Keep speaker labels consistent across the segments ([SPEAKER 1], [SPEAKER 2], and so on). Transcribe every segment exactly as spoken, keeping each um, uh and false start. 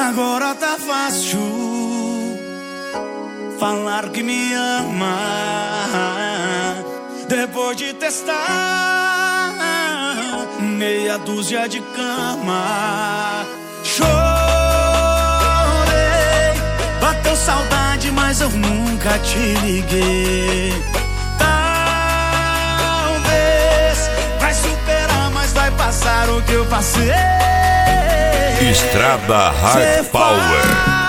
[SPEAKER 1] Agora tá fácil falar que me ama, depois de testar meia dúzia de cama. Chorei, bateu saudade, mas eu nunca te liguei. Talvez vai superar, mas vai passar o que eu passei.
[SPEAKER 2] Estrada Hard Power.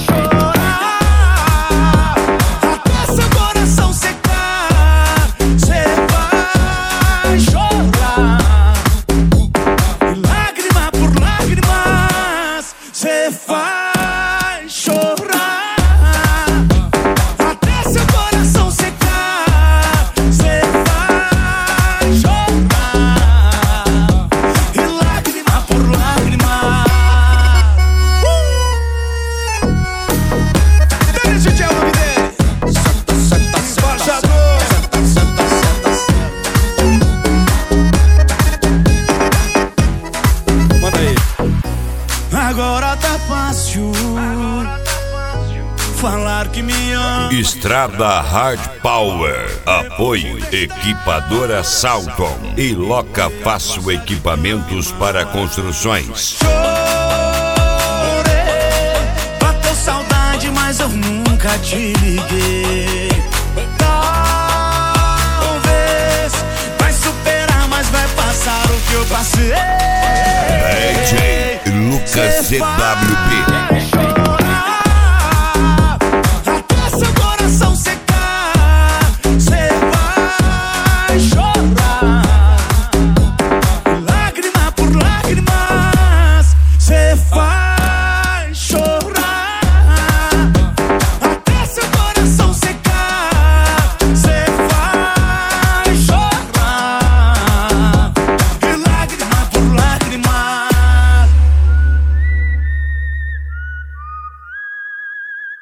[SPEAKER 1] Cê faz chorar até seu coração secar. Cê faz chorar e lágrima por lágrima. Esse é o nome dele. Senta, senta, embaixador. Senta, senta, senta. Manda aí. Agora tá fácil falar que me ama.
[SPEAKER 2] Estrada Hard Power. Apoio Equipadora Salton e Loca Fácil Equipamentos para Construções.
[SPEAKER 1] Chorei, bateu saudade, mas eu nunca te liguei. Talvez vai superar, mas vai passar o que eu passei.
[SPEAKER 2] D J Lucas C W P.